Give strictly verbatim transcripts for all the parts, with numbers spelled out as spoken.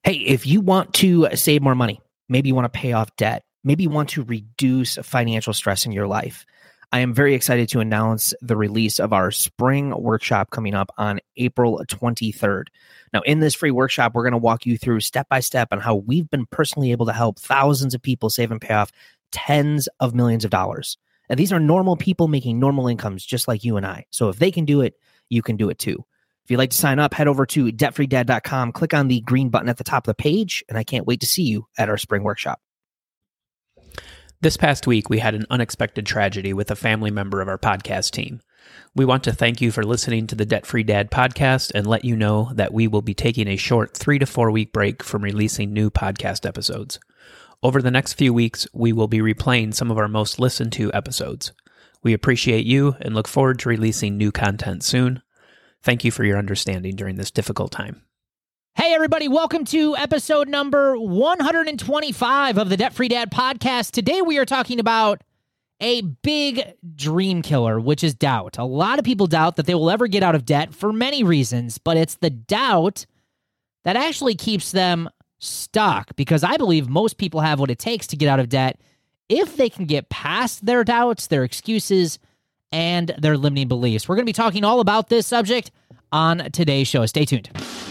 Hey, if you want to save more money, maybe you want to pay off debt, maybe you want to reduce financial stress in your life, I am very excited to announce the release of our spring workshop coming up on April twenty-third. Now, in this free workshop, we're going to walk you through step by step on how we've been personally able to help thousands of people save and pay off tens of millions of dollars. And these are normal people making normal incomes just like you and I. So if they can do it, you can do it too. If you'd like to sign up, head over to debt free dad dot com, click on the green button at the top of the page, and I can't wait to see you at our spring workshop. This past week, we had an unexpected tragedy with a family member of our podcast team. We want to thank you for listening to the Debt Free Dad podcast and let you know that we will be taking a short three to four week break from releasing new podcast episodes. Over the next few weeks, we will be replaying some of our most listened to episodes. We appreciate you and look forward to releasing new content soon. Thank you for your understanding during this difficult time. Hey, everybody. Welcome to episode number one hundred twenty-five of the Debt Free Dad podcast. Today, we are talking about a big dream killer, which is doubt. A lot of people doubt that they will ever get out of debt for many reasons, but it's the doubt that actually keeps them stuck, because I believe most people have what it takes to get out of debt if they can get past their doubts, their excuses, and their limiting beliefs. We're going to be talking all about this subject on today's show. Stay tuned.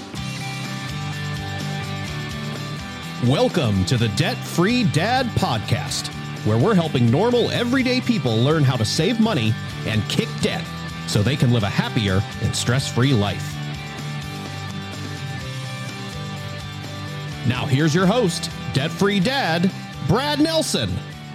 Welcome to the Debt Free Dad podcast, where we're helping normal, everyday people learn how to save money and kick debt so they can live a happier and stress-free life. Now here's your host, Debt Free Dad, Brad Nelson.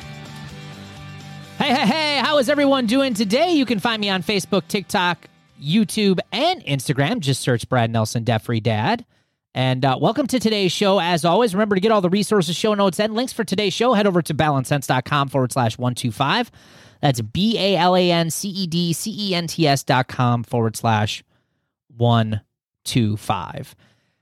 Hey, hey, hey, how is everyone doing today? You can find me on Facebook, TikTok, YouTube, and Instagram. Just search Brad Nelson, Debt Free Dad. And uh, welcome to today's show. As always, remember to get all the resources, show notes, and links for today's show. Head over to balancense.com forward slash 125. That's B-A-L-A-N-C-E-D-C-E-N-T-S dot com forward slash 125.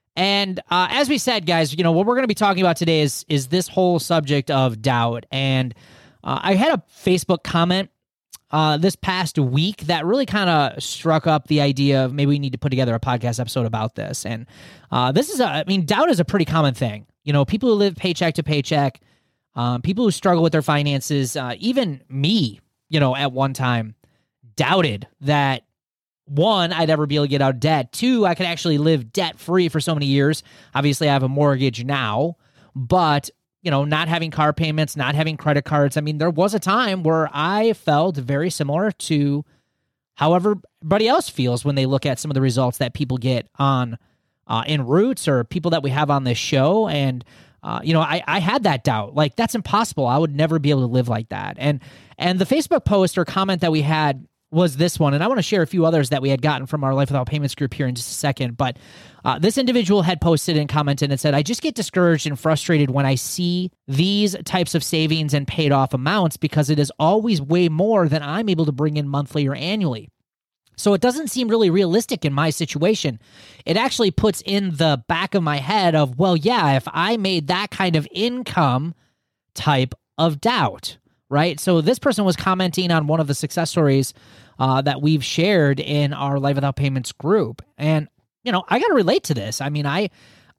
And uh, as we said, guys, you know, what we're going to be talking about today is, is this whole subject of doubt. And uh, I had a Facebook comment uh, this past week that really kind of struck up the idea of maybe we need to put together a podcast episode about this. And uh, this is, a, I mean, doubt is a pretty common thing. You know, people who live paycheck to paycheck, um, people who struggle with their finances, uh, even me, you know, at one time doubted that, one, I'd ever be able to get out of debt. Two, I could actually live debt-free for so many years. Obviously, I have a mortgage now, but, you know, not having car payments, not having credit cards. I mean, there was a time where I felt very similar to how everybody else feels when they look at some of the results that people get on uh, in Roots or people that we have on this show. And, uh, you know, I, I had that doubt. Like, that's impossible. I would never be able to live like that. And, and the Facebook post or comment that we had was this one, and I want to share a few others that we had gotten from our Life Without Payments group here in just a second, but uh, this individual had posted and commented and said, I just get discouraged and frustrated when I see these types of savings and paid off amounts because it is always way more than I'm able to bring in monthly or annually. So it doesn't seem really realistic in my situation. It actually puts in the back of my head of, well, yeah, if I made that kind of income type of doubt. Right. So this person was commenting on one of the success stories uh, that we've shared in our Life Without Payments group. And, you know, I got to relate to this. I mean, I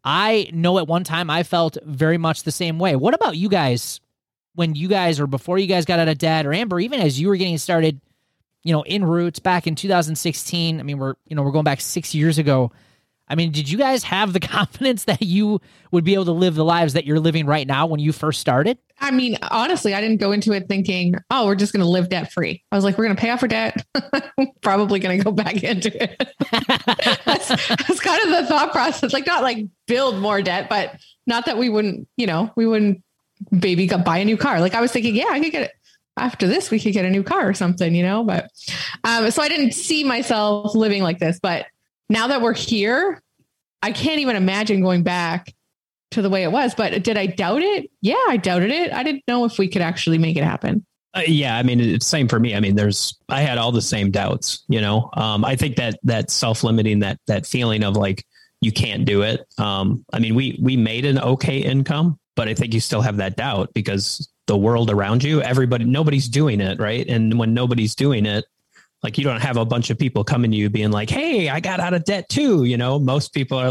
I know at one time I felt very much the same way. What about you guys when you guys or before you guys got out of debt, or Amber, even as you were getting started, you know, in Roots back in two thousand sixteen? I mean, we're, you know, we're going back six years ago. I mean, did you guys have the confidence that you would be able to live the lives that you're living right now when you first started? I mean, honestly, I didn't go into it thinking, oh, we're just going to live debt free. I was like, we're going to pay off our debt. Probably going to go back into it. that's, that's kind of the thought process. Like, not like build more debt, but not that we wouldn't, you know, we wouldn't maybe go buy a new car. Like, I was thinking, yeah, I could get it. After this, we could get a new car or something, you know, but um, so I didn't see myself living like this. But now that we're here, I can't even imagine going back to the way it was. But did I doubt it? Yeah, I doubted it. I didn't know if we could actually make it happen. Uh, yeah, I mean, it's same for me. I mean, there's, I had all the same doubts, you know. Um, I think that that self-limiting, that that feeling of like, you can't do it. Um, I mean, we we made an okay income, but I think you still have that doubt because the world around you, everybody, nobody's doing it, right? And when nobody's doing it, like, you don't have a bunch of people coming to you being like, hey, I got out of debt too. You know, most people are like,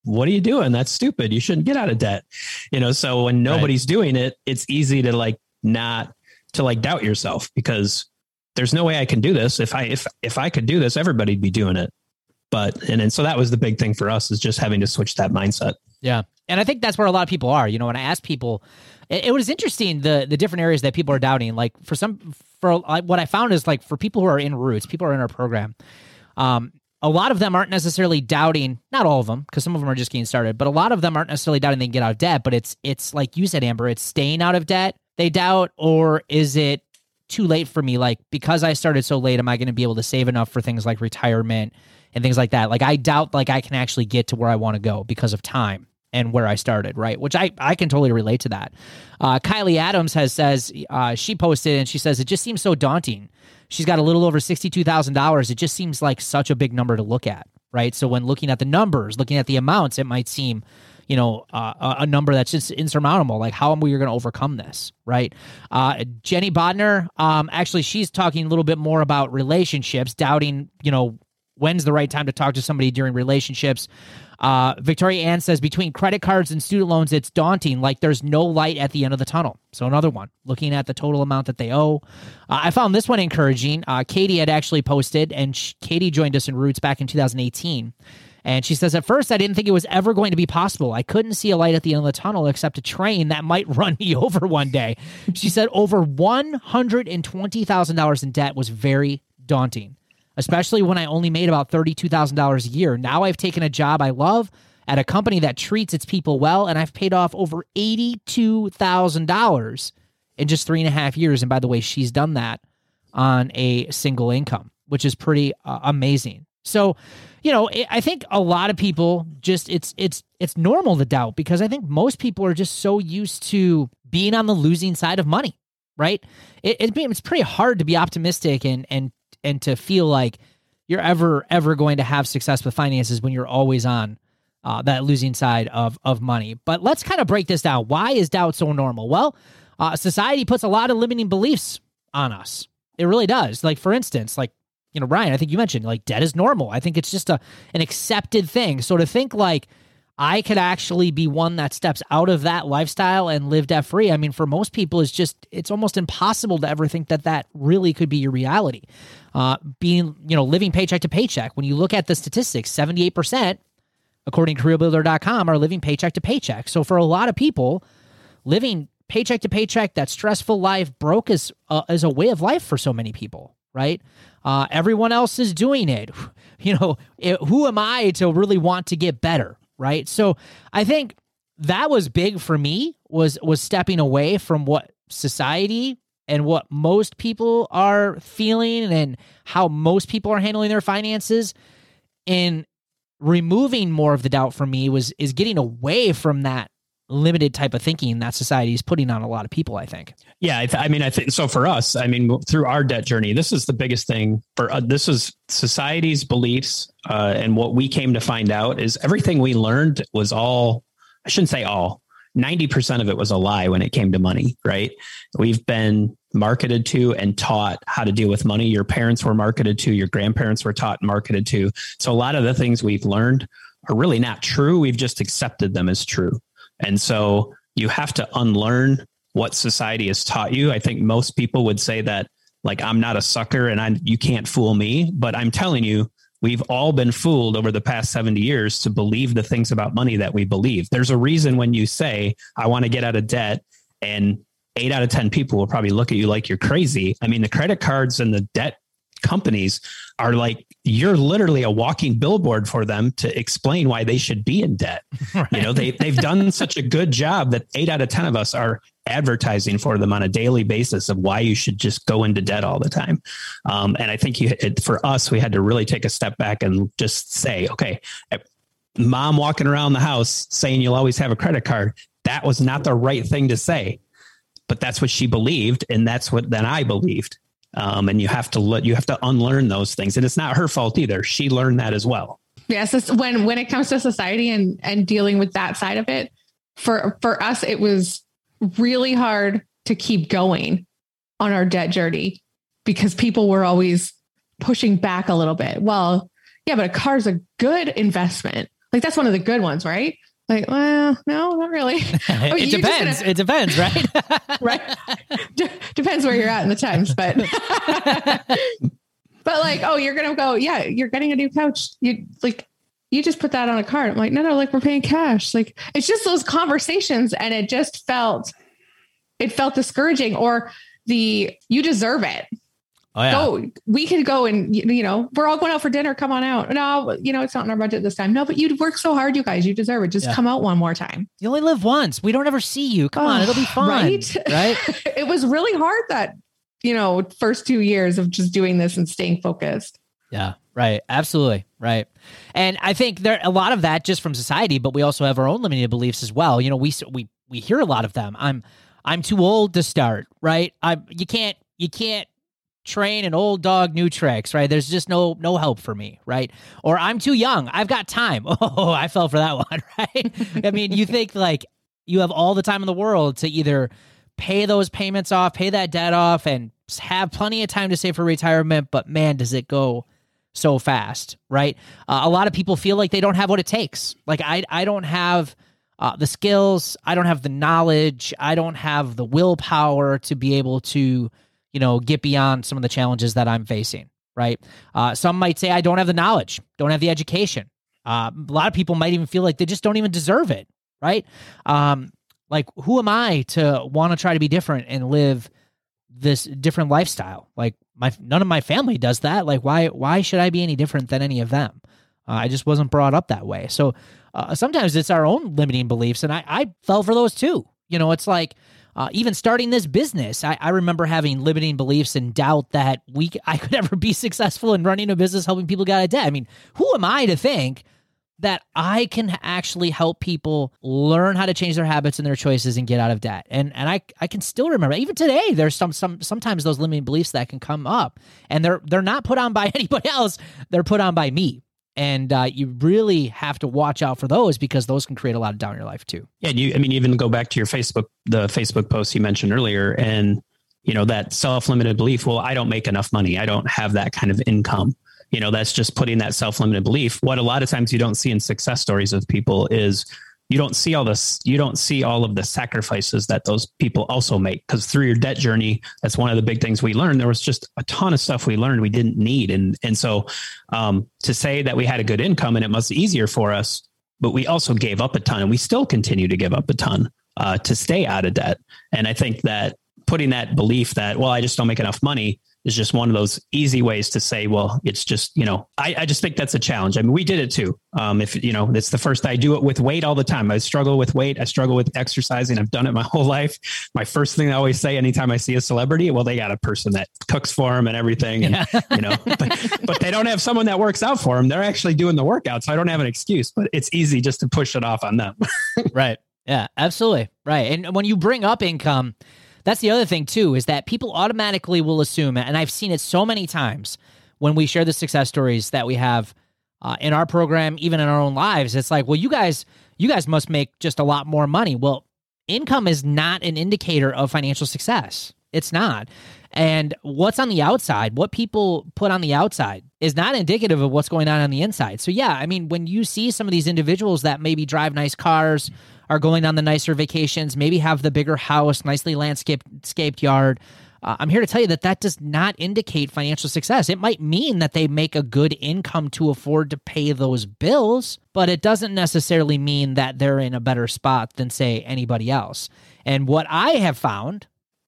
what are you doing? That's stupid. You shouldn't get out of debt. You know, so when nobody's right. doing it, it's easy to like not to like doubt yourself because there's no way I can do this. If I, if, if I could do this, everybody'd be doing it. But, and, and so that was the big thing for us is just having to switch that mindset. Yeah. And I think that's where a lot of people are. You know, when I ask people, it, it was interesting, the the different areas that people are doubting. Like for some, for like, what I found is like for people who are in Roots, people who are in our program, um, a lot of them aren't necessarily doubting, not all of them, because some of them are just getting started, but a lot of them aren't necessarily doubting they can get out of debt. But it's, it's like you said, Amber, it's staying out of debt they doubt, or is it too late for me? Like, because I started so late, am I going to be able to save enough for things like retirement and things like that? Like, I doubt like I can actually get to where I want to go because of time and where I started, right? Which I, I can totally relate to that. Uh, Kylie Adams has says, uh, she posted and she says, it just seems so daunting. She's got a little over sixty-two thousand dollars. It just seems like such a big number to look at, right? So when looking at the numbers, looking at the amounts, it might seem, you know, uh, a number that's just insurmountable. Like, how am we going to overcome this, right? Uh, Jenny Bodner, um, actually, she's talking a little bit more about relationships, doubting, you know, when's the right time to talk to somebody during relationships. Uh, Victoria Ann says, between credit cards and student loans, it's daunting. Like, there's no light at the end of the tunnel. So another one, looking at the total amount that they owe. Uh, I found this one encouraging. Uh, Katie had actually posted, and she, Katie joined us in Roots back in two thousand eighteen. And she says, at first, I didn't think it was ever going to be possible. I couldn't see a light at the end of the tunnel except a train that might run me over one day. She said over one hundred twenty thousand dollars in debt was very daunting, especially when I only made about thirty-two thousand dollars a year. Now I've taken a job I love at a company that treats its people well, and I've paid off over eighty-two thousand dollars in just three and a half years. And by the way, she's done that on a single income, which is pretty uh, amazing. So, you know, I think a lot of people just, it's, it's, it's normal to doubt because I think most people are just so used to being on the losing side of money, right? It, it, it's pretty hard to be optimistic and, and, and to feel like you're ever, ever going to have success with finances when you're always on uh, that losing side of, of money. But let's kind of break this down. Why is doubt so normal? Well, uh, society puts a lot of limiting beliefs on us. It really does. Like, for instance, like, you know, Ryan, I think you mentioned like debt is normal. I think it's just a an accepted thing. So to think like I could actually be one that steps out of that lifestyle and live debt free, I mean, for most people, is just, it's almost impossible to ever think that that really could be your reality. Uh, being, you know, living paycheck to paycheck. When you look at the statistics, seventy-eight percent, according to career builder dot com, are living paycheck to paycheck. So for a lot of people, living paycheck to paycheck, that stressful life, broke is, uh, is a way of life for so many people, right? Uh, everyone else is doing it. You know, it, who am I to really want to get better, right? So I think that was big for me, was was stepping away from what society and what most people are feeling and how most people are handling their finances. And removing more of the doubt from me was is getting away from that limited type of thinking that society is putting on a lot of people, I think. Yeah. I, th- I mean, I think so for us, I mean, through our debt journey, this is the biggest thing for uh, this is society's beliefs. Uh, and what we came to find out is everything we learned was all, I shouldn't say all, ninety percent of it was a lie when it came to money, right? We've been marketed to and taught how to deal with money. Your parents were marketed to, your grandparents were taught and marketed to. So a lot of the things we've learned are really not true. We've just accepted them as true. And so you have to unlearn what society has taught you. I think most people would say that, like, I'm not a sucker and I you can't fool me. But I'm telling you, we've all been fooled over the past seventy years to believe the things about money that we believe. There's a reason when you say, I want to get out of debt, and eight out of ten people will probably look at you like you're crazy. I mean, the credit cards and the debt companies are like, you're literally a walking billboard for them to explain why they should be in debt. Right. You know, they, they've done such a good job that eight out of ten of us are advertising for them on a daily basis of why you should just go into debt all the time. Um, and I think you, it, for us, we had to really take a step back and just say, okay, mom walking around the house saying you'll always have a credit card. That was not the right thing to say, but that's what she believed. And that's what then I believed. Um, and you have to let, you have to unlearn those things. And it's not her fault either. She learned that as well. Yes. It's when, when it comes to society and, and dealing with that side of it, for, for us, it was really hard to keep going on our debt journey because people were always pushing back a little bit. Well, yeah, but a car's a good investment. Like that's one of the good ones, right? Like, well, no, not really. I mean, it depends. Gonna, it depends, right? Right. D- depends where you're at in the times, but but like, oh, you're gonna go, yeah, you're getting a new couch. You like, you just put that on a card. I'm like, no, no, like we're paying cash. Like it's just those conversations, and it just felt, it felt discouraging. Or the you deserve it. Oh, yeah. Go, we could go and, you know, we're all going out for dinner. Come on out. No, you know, it's not in our budget this time. No, but you'd work so hard, you guys. You deserve it. Just yeah. come out one more time. You only live once. We don't ever see you. Come oh, on. It'll be fun. Right? Right? It was really hard that, you know, first two years of just doing this and staying focused. Yeah. Right. Absolutely. Right. And I think there a lot of that just from society, but we also have our own limiting beliefs as well. You know, we, we, we hear a lot of them. I'm, I'm too old to start. Right. I, you can't, you can't, train an old dog new tricks, right? There's just no no help for me, right? Or I'm too young. I've got time. Oh, I fell for that one, right? I mean, you think like you have all the time in the world to either pay those payments off, pay that debt off, and have plenty of time to save for retirement, but man, does it go so fast, right? Uh, a lot of people feel like they don't have what it takes. Like I, I don't have uh, the skills. I don't have the knowledge. I don't have the willpower to be able to you know, get beyond some of the challenges that I'm facing, right? Uh, some might say I don't have the knowledge, don't have the education. Uh, a lot of people might even feel like they just don't even deserve it, right? Um, like, who am I to want to try to be different and live this different lifestyle? Like, my none of my family does that. Like, why why should I be any different than any of them? Uh, I just wasn't brought up that way. So uh, sometimes it's our own limiting beliefs, and I, I fell for those too. You know, it's like, Uh, even starting this business, I, I remember having limiting beliefs and doubt that we I could ever be successful in running a business helping people get out of debt. I mean, who am I to think that I can actually help people learn how to change their habits and their choices and get out of debt? And and I I can still remember, even today, there's some some sometimes those limiting beliefs that can come up, and they're they're not put on by anybody else; they're put on by me. And uh, you really have to watch out for those because those can create a lot of doubt in your life too. Yeah, you. I mean, even go back to your Facebook, the Facebook post you mentioned earlier, and you know that self-limited belief. Well, I don't make enough money. I don't have that kind of income. You know, that's just putting that self-limited belief. What a lot of times you don't see in success stories of people is you don't see all this. You don't see all of the sacrifices that those people also make. Because through your debt journey, that's one of the big things we learned. There was just a ton of stuff we learned we didn't need. And, and so um, to say that we had a good income and it was easier for us, but we also gave up a ton, and we still continue to give up a ton uh, to stay out of debt. And I think that putting that belief that, well, I just don't make enough money is just one of those easy ways to say, well, it's just, you know, I, I just think that's a challenge. I mean, we did it too. Um, if, you know, it's the first, I do it with weight all the time. I struggle with weight. I struggle with exercising. I've done it my whole life. My first thing I always say anytime I see a celebrity, well, they got a person that cooks for them and everything. And, yeah. you know, but, but they don't have someone that works out for them. They're actually doing the workout. So I don't have an excuse, but it's easy just to push it off on them. Right. Yeah, absolutely. Right. And when you bring up income, that's the other thing too, is that people automatically will assume, and I've seen it so many times when we share the success stories that we have uh, in our program, even in our own lives. It's like, well, you guys, you guys must make just a lot more money. Well, income is not an indicator of financial success. It's not. And what's on the outside, what people put on the outside is not indicative of what's going on on the inside. So yeah, I mean, when you see some of these individuals that maybe drive nice cars, are going on the nicer vacations, maybe have the bigger house, nicely landscaped scaped yard, uh, I'm here to tell you that that does not indicate financial success. It might mean that they make a good income to afford to pay those bills, but it doesn't necessarily mean that they're in a better spot than, say, anybody else. And what I have found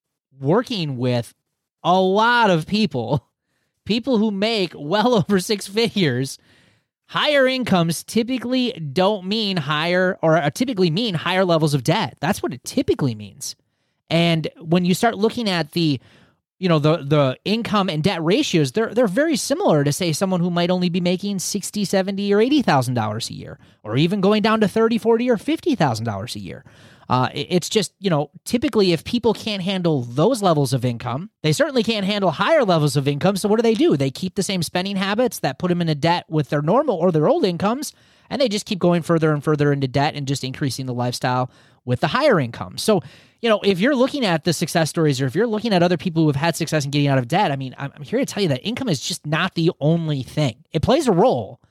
working with a lot of people, people who make well over six figures, higher incomes typically don't mean higher or typically mean higher levels of debt. That's what it typically means. And when you start looking at the, you know, the the income and debt ratios, they're they're very similar to, say, someone who might only be making sixty thousand dollars, seventy thousand dollars, or eighty thousand dollars a year, or even going down to thirty thousand dollars, forty thousand dollars, or fifty thousand dollars a year. Uh, it's just, you know, typically if people can't handle those levels of income, they certainly can't handle higher levels of income. So what do they do? They keep the same spending habits that put them into debt with their normal or their old incomes, and they just keep going further and further into debt and just increasing the lifestyle with the higher income. So, you know, if you're looking at the success stories, or if you're looking at other people who have had success in getting out of debt, I mean, I'm here to tell you that income is just not the only thing. It plays a role,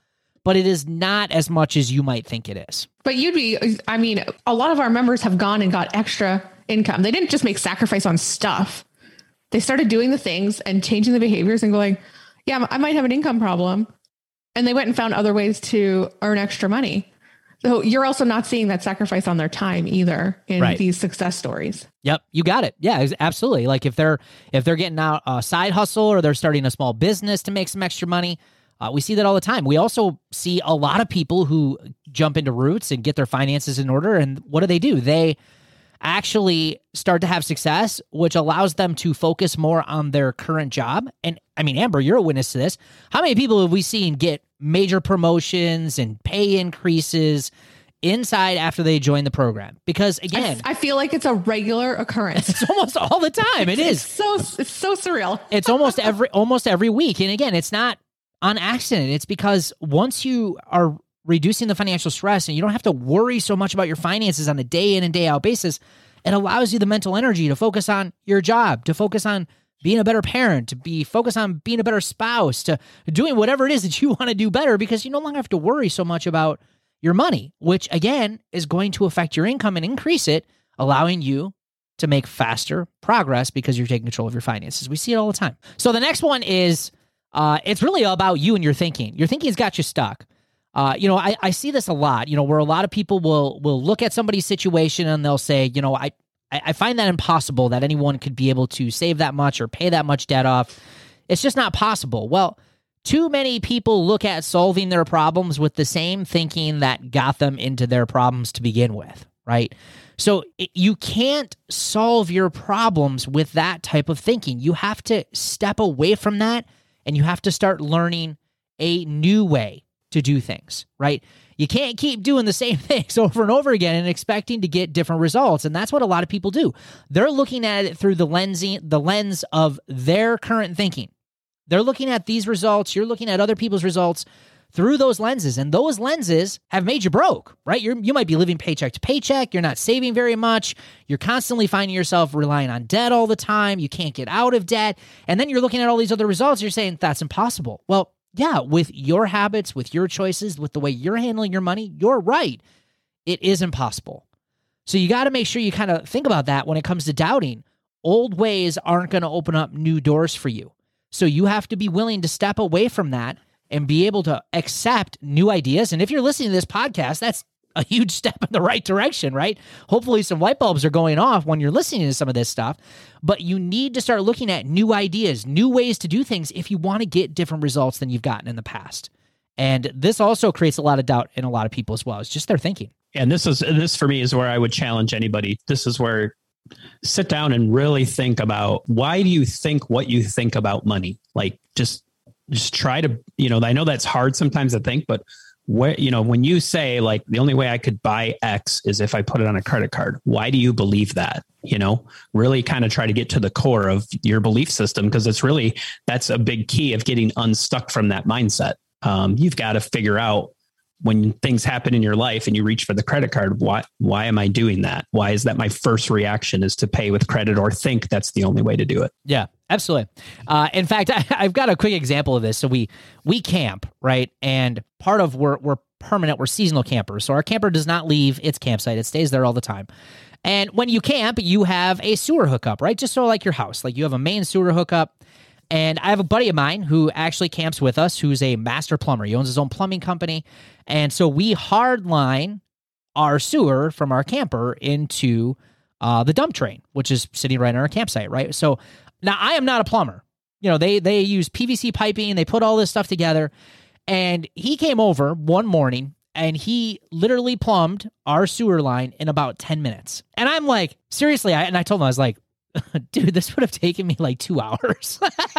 but it is not as much as you might think it is. But you'd be, I mean, a lot of our members have gone and got extra income. They didn't just make sacrifice on stuff. They started doing the things and changing the behaviors and going, yeah, I might have an income problem. And they went and found other ways to earn extra money. So you're also not seeing that sacrifice on their time either in Right. these success stories. Yep, you got it. Yeah, ex- absolutely. Like if they're if they're getting out a side hustle or they're starting a small business to make some extra money, uh, we see that all the time. We also see a lot of people who jump into Roots and get their finances in order. And what do they do? They actually start to have success, which allows them to focus more on their current job. And I mean, Amber, you're a witness to this. How many people have we seen get major promotions and pay increases inside after they join the program? Because again, I, I feel like it's a regular occurrence. it's almost all the time. It is. It's so, it's so surreal. It's almost every almost every week. And again, it's not on accident. It's because once you are reducing the financial stress and you don't have to worry so much about your finances on a day in and day out basis, it allows you the mental energy to focus on your job, to focus on being a better parent, to be focused on being a better spouse, to doing whatever it is that you want to do better, because you no longer have to worry so much about your money, which again is going to affect your income and increase it, allowing you to make faster progress because you're taking control of your finances. We see it all the time. So the next one is, uh, it's really about you and your thinking. Your thinking's got you stuck. Uh, you know, I, I see this a lot, you know, where a lot of people will will look at somebody's situation and they'll say, you know, I, I find that impossible that anyone could be able to save that much or pay that much debt off. It's just not possible. Well, too many people look at solving their problems with the same thinking that got them into their problems to begin with, right? So it, you can't solve your problems with that type of thinking. You have to step away from that and you have to start learning a new way to do things, right? You can't keep doing the same things over and over again and expecting to get different results. And that's what a lot of people do. They're looking at it through the lensing, the lens of their current thinking. They're looking at these results. You're looking at other people's results through those lenses. And those lenses have made you broke, right? You're, you might be living paycheck to paycheck. You're not saving very much. You're constantly finding yourself relying on debt all the time. You can't get out of debt. And then you're looking at all these other results. You're saying, that's impossible. Well, yeah, with your habits, with your choices, with the way you're handling your money, you're right. It is impossible. So you got to make sure you kind of think about that when it comes to doubting. Old ways aren't going to open up new doors for you. So you have to be willing to step away from that and be able to accept new ideas. And if you're listening to this podcast, that's a huge step in the right direction, right? Hopefully some light bulbs are going off when you're listening to some of this stuff, but you need to start looking at new ideas, new ways to do things if you want to get different results than you've gotten in the past. And this also creates a lot of doubt in a lot of people as well. It's just their thinking. And this is, this for me is where I would challenge anybody. This is where sit down and really think about, why do you think what you think about money? Like just, just try to, you know, I know that's hard sometimes to think, but where, you know, when you say like the only way I could buy X is if I put it on a credit card, why do you believe that? You know, really kind of try to get to the core of your belief system, because it's really, that's a big key of getting unstuck from that mindset. Um, you've got to figure out when things happen in your life and you reach for the credit card, why, why am I doing that? Why is that my first reaction is to pay with credit or think that's the only way to do it? Yeah, absolutely. Uh, in fact, I, I've got a quick example of this. So we, we camp, right? And part of we're, we're permanent, we're seasonal campers. So our camper does not leave its campsite. It stays there all the time. And when you camp, you have a sewer hookup, right? Just so like your house, like you have a main sewer hookup. And I have a buddy of mine who actually camps with us, who's a master plumber. He owns his own plumbing company. And so we hardline our sewer from our camper into uh, the dump train, which is sitting right on our campsite, right? So now I am not a plumber. You know, they they use P V C piping. They put all this stuff together. And he came over one morning and he literally plumbed our sewer line in about ten minutes. And I'm like, seriously, I, and I told him, I was like, dude, this would have taken me like two hours.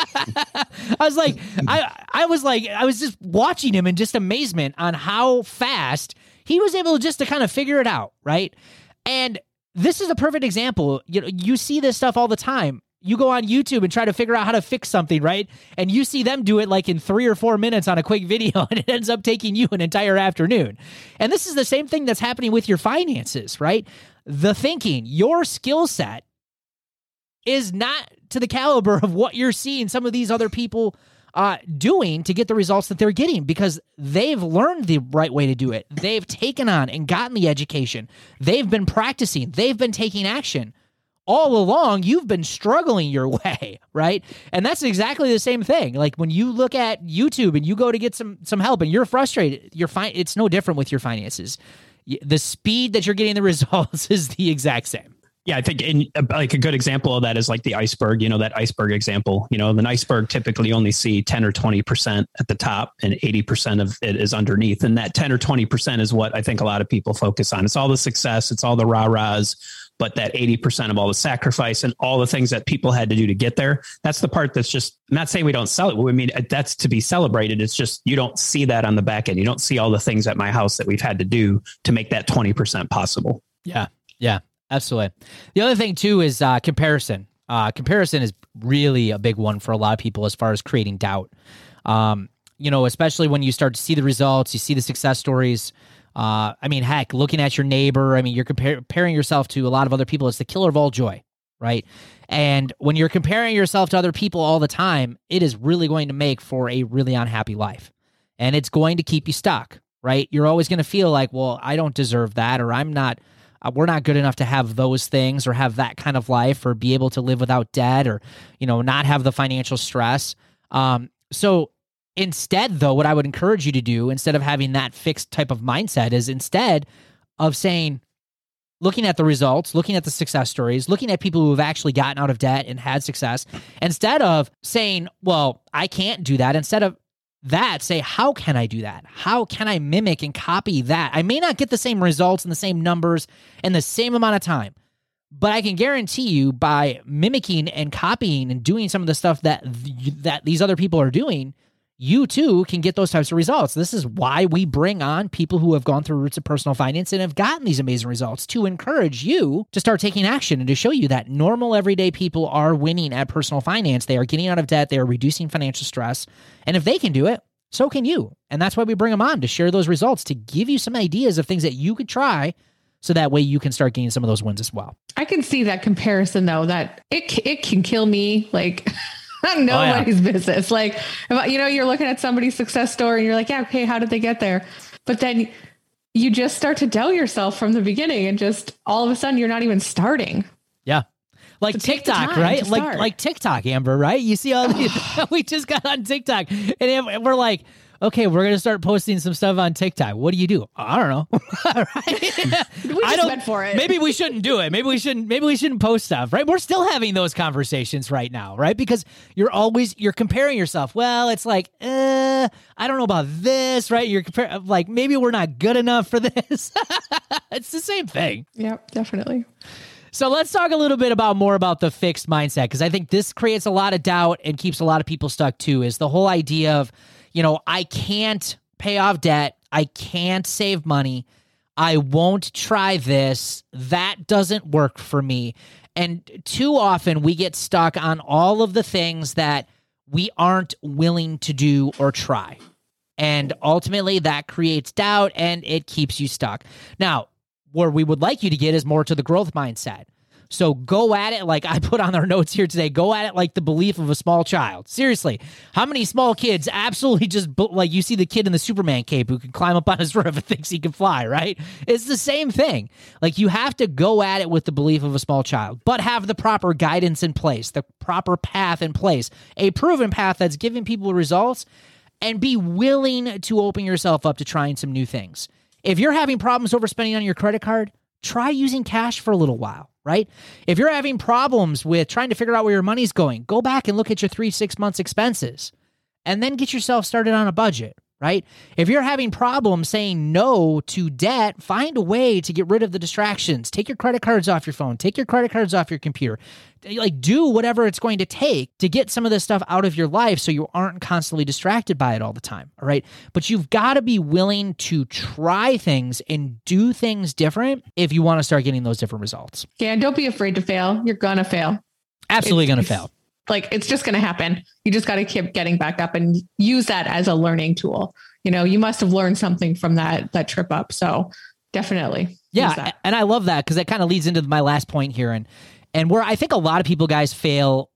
I was like, I, I was like, I was just watching him in just amazement on how fast he was able just to kind of figure it out. Right. And this is a perfect example. You know, you see this stuff all the time. You go on YouTube and try to figure out how to fix something, right? And you see them do it like in three or four minutes on a quick video, and it ends up taking you an entire afternoon. And this is the same thing that's happening with your finances, right? The thinking, your skill set is not to the caliber of what you're seeing some of these other people uh, doing to get the results that they're getting, because they've learned the right way to do it. They've taken on and gotten the education. They've been practicing. They've been taking action. All along, you've been struggling your way, right? And that's exactly the same thing. Like when you look at YouTube and you go to get some some help and you're frustrated, you're fine. It's no different with your finances. The speed that you're getting the results is the exact same. Yeah, I think in like a good example of that is like the iceberg, you know, that iceberg example. You know, the iceberg typically only see ten or twenty percent at the top and eighty percent of it is underneath. And that ten or twenty percent is what I think a lot of people focus on. It's all the success, it's all the rah-rahs, but that eighty percent of all the sacrifice and all the things that people had to do to get there, that's the part that's just, I'm not saying we don't sell it. I mean, that's to be celebrated. It's just, you don't see that on the back end. You don't see all the things at my house that we've had to do to make that twenty percent possible. Yeah. Yeah, absolutely. The other thing too is uh, comparison. Uh, comparison is really a big one for a lot of people as far as creating doubt. Um, you know, especially when you start to see the results, you see the success stories. Uh, I mean, heck, looking at your neighbor, I mean, you're compar- comparing yourself to a lot of other people. It's the killer of all joy, right? And when you're comparing yourself to other people all the time, it is really going to make for a really unhappy life. And it's going to keep you stuck, right? You're always going to feel like, well, I don't deserve that, or I'm not, uh, we're not good enough to have those things or have that kind of life or be able to live without debt or, you know, not have the financial stress. Um, so Instead, though, what I would encourage you to do, instead of having that fixed type of mindset, is instead of saying, looking at the results, looking at the success stories, looking at people who have actually gotten out of debt and had success, instead of saying, well, I can't do that, instead of that, say, how can I do that? How can I mimic and copy that? I may not get the same results and the same numbers in the same amount of time, but I can guarantee you by mimicking and copying and doing some of the stuff that th- that these other people are doing, you too can get those types of results. This is why we bring on people who have gone through Roots of Personal Finance and have gotten these amazing results, to encourage you to start taking action and to show you that normal everyday people are winning at personal finance. They are getting out of debt. They are reducing financial stress. And if they can do it, so can you. And that's why we bring them on, to share those results, to give you some ideas of things that you could try, so that way you can start getting some of those wins as well. I can see that comparison though, that it it can kill me. Like nobody's oh, yeah. business. Like, you know, you're looking at somebody's success story and you're like, yeah, okay, how did they get there? But then you just start to doubt yourself from the beginning, and just all of a sudden you're not even starting. Yeah. Like so TikTok, right? Like, like TikTok, Amber, right? You see all these, we just got on TikTok and we're like, okay, we're going to start posting some stuff on TikTok. What do you do? I don't know. Right? We just I don't, went for it. Maybe we shouldn't do it. Maybe we shouldn't, maybe we shouldn't post stuff, right? We're still having those conversations right now, right? Because you're always, you're comparing yourself. Well, it's like, uh, I don't know about this, right? You're comparing, like, maybe we're not good enough for this. It's the same thing. Yep, definitely. So let's talk a little bit about more about the fixed mindset, because I think this creates a lot of doubt and keeps a lot of people stuck too, is the whole idea of, you know, I can't pay off debt. I can't save money. I won't try this. That doesn't work for me. And too often we get stuck on all of the things that we aren't willing to do or try. And ultimately that creates doubt and it keeps you stuck. Now, where we would like you to get is more to the growth mindset. So go at it like I put on our notes here today. Go at it like the belief of a small child. Seriously, how many small kids absolutely just, like, you see the kid in the Superman cape who can climb up on his roof and thinks he can fly, right? It's the same thing. Like, you have to go at it with the belief of a small child, but have the proper guidance in place, the proper path in place, a proven path that's giving people results, and be willing to open yourself up to trying some new things. If you're having problems overspending on your credit card, try using cash for a little while, right? If you're having problems with trying to figure out where your money's going, go back and look at your three, six months expenses and then get yourself started on a budget, right? If you're having problems saying no to debt, find a way to get rid of the distractions. Take your credit cards off your phone. Take your credit cards off your computer. Like, do whatever it's going to take to get some of this stuff out of your life so you aren't constantly distracted by it all the time, all right? But you've got to be willing to try things and do things different if you want to start getting those different results. Yeah, and don't be afraid to fail. You're going to fail. Absolutely going to fail. Like, it's just going to happen. You just got to keep getting back up and use that as a learning tool. You know, you must have learned something from that, that trip up. So definitely. Yeah. And I love that, because that kind of leads into my last point here. And, and where I think a lot of people, guys, fail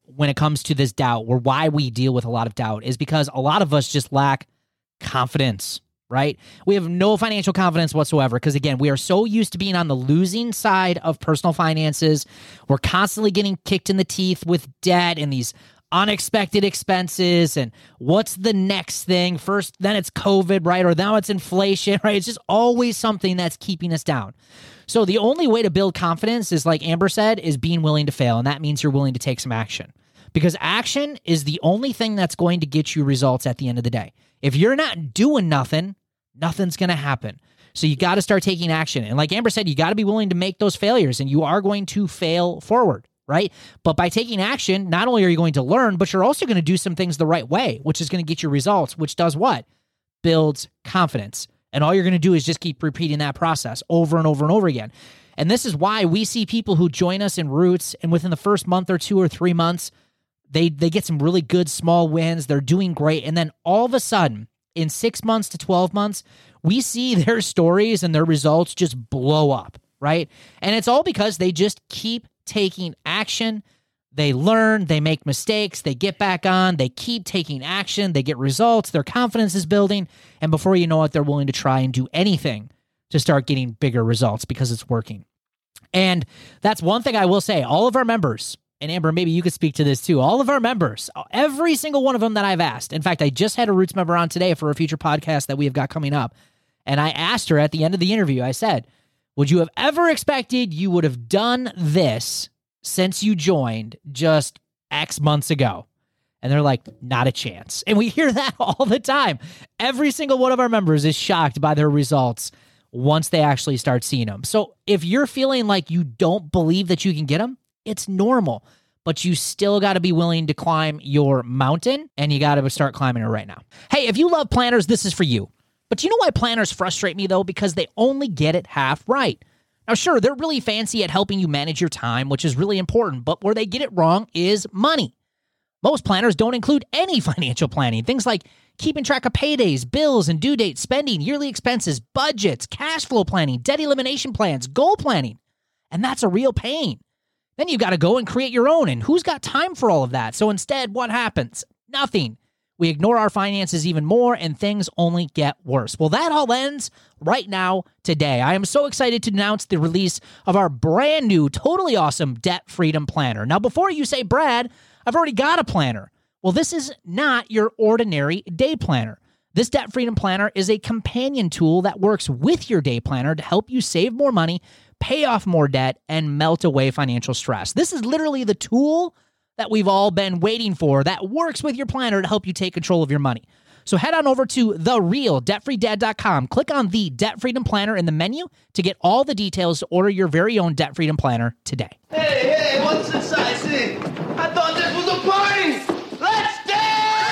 when it comes to this doubt, or why we deal with a lot of doubt, is because a lot of us just lack confidence, right? We have no financial confidence whatsoever because, again, we are so used to being on the losing side of personal finances. We're constantly getting kicked in the teeth with debt and these unexpected expenses and what's the next thing. First, then it's COVID, right? Or now it's inflation, right? It's just always something that's keeping us down. So the only way to build confidence is, like Amber said, is being willing to fail. And that means you're willing to take some action, because action is the only thing that's going to get you results at the end of the day. If you're not doing nothing, nothing's going to happen. So you got to start taking action. And like Amber said, you got to be willing to make those failures, and you are going to fail forward, right? But by taking action, not only are you going to learn, but you're also going to do some things the right way, which is going to get you results, which does what? Builds confidence. And all you're going to do is just keep repeating that process over and over and over again. And this is why we see people who join us in Roots, and within the first month or two or three months, they they get some really good small wins. They're doing great. And then all of a sudden, in six months to twelve months, we see their stories and their results just blow up, right? And it's all because they just keep taking action. They learn, they make mistakes, they get back on, they keep taking action, they get results, their confidence is building, and before you know it, they're willing to try and do anything to start getting bigger results because it's working. And that's one thing I will say. All of our members, and Amber, maybe you could speak to this too, all of our members, every single one of them that I've asked. In fact, I just had a Roots member on today for a future podcast that we have got coming up. And I asked her at the end of the interview, I said, would you have ever expected you would have done this since you joined just X months ago? And they're like, not a chance. And we hear that all the time. Every single one of our members is shocked by their results once they actually start seeing them. So if you're feeling like you don't believe that you can get them, it's normal, but you still got to be willing to climb your mountain, and you got to start climbing it right now. Hey, if you love planners, this is for you. But do you know why planners frustrate me, though? Because they only get it half right. Now, sure, they're really fancy at helping you manage your time, which is really important, but where they get it wrong is money. Most planners don't include any financial planning. Things like keeping track of paydays, bills and due dates, spending, yearly expenses, budgets, cash flow planning, debt elimination plans, goal planning. And that's a real pain. Then you got to go and create your own, and who's got time for all of that? So instead, what happens? Nothing. We ignore our finances even more, and things only get worse. Well, that all ends right now, today. I am so excited to announce the release of our brand new, totally awesome Debt Freedom Planner. Now, before you say, Brad, I've already got a planner. Well, this is not your ordinary day planner. This Debt Freedom Planner is a companion tool that works with your day planner to help you save more money, pay off more debt, and melt away financial stress. This is literally the tool that we've all been waiting for that works with your planner to help you take control of your money. So head on over to the real debt free dad dot com. Click on the Debt Freedom Planner in the menu to get all the details to order your very own Debt Freedom Planner today. Hey, hey, what's this I see? I thought this was a party! Let's dance!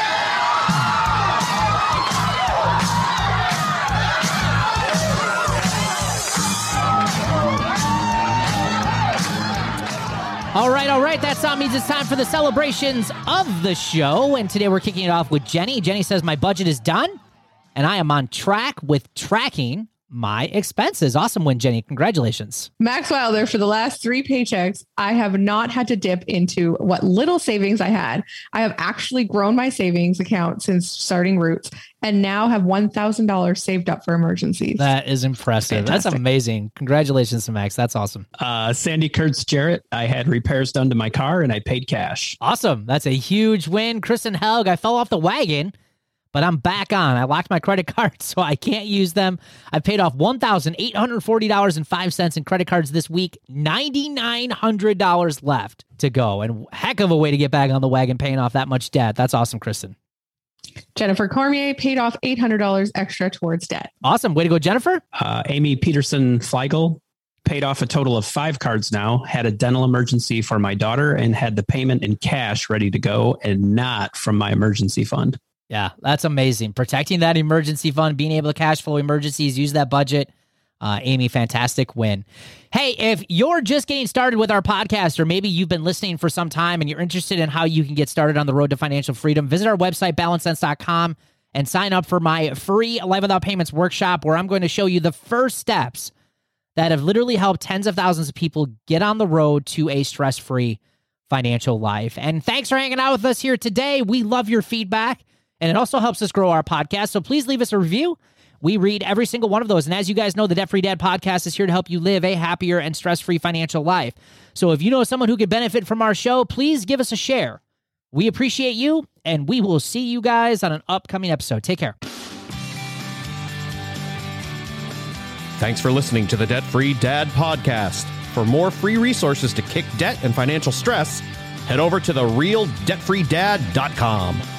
All right, all right. That sound means it's time for the celebrations of the show. And today we're kicking it off with Jenny. Jenny says, my budget is done, and I am on track with tracking my expenses. Awesome win, Jenny. Congratulations. Max Wilder, for the last three paychecks, I have not had to dip into what little savings I had. I have actually grown my savings account since starting Roots, and now have one thousand dollars saved up for emergencies. That is impressive. Fantastic. That's amazing. Congratulations to Max. That's awesome. Uh, Sandy Kurtz Jarrett, I had repairs done to my car and I paid cash. Awesome. That's a huge win. Kristen Helg, I fell off the wagon, but I'm back on. I locked my credit cards, so I can't use them. I paid off one thousand eight hundred forty dollars and five cents in credit cards this week. nine thousand nine hundred dollars left to go. And heck of a way to get back on the wagon, paying off that much debt. That's awesome, Kristen. Jennifer Cormier paid off eight hundred dollars extra towards debt. Awesome. Way to go, Jennifer. Uh, Amy Peterson Fleigel paid off a total of five cards now, had a dental emergency for my daughter, and had the payment in cash ready to go and not from my emergency fund. Yeah, that's amazing. Protecting that emergency fund, being able to cash flow emergencies, use that budget. Uh, Amy, fantastic win. Hey, if you're just getting started with our podcast, or maybe you've been listening for some time and you're interested in how you can get started on the road to financial freedom, visit our website, balance sense dot com, and sign up for my free Life Without Payments workshop, where I'm going to show you the first steps that have literally helped tens of thousands of people get on the road to a stress-free financial life. And thanks for hanging out with us here today. We love your feedback, and it also helps us grow our podcast. So please leave us a review. We read every single one of those. And as you guys know, the Debt Free Dad podcast is here to help you live a happier and stress-free financial life. So if you know someone who could benefit from our show, please give us a share. We appreciate you, and we will see you guys on an upcoming episode. Take care. Thanks for listening to the Debt Free Dad podcast. For more free resources to kick debt and financial stress, head over to the real debt free dad dot com.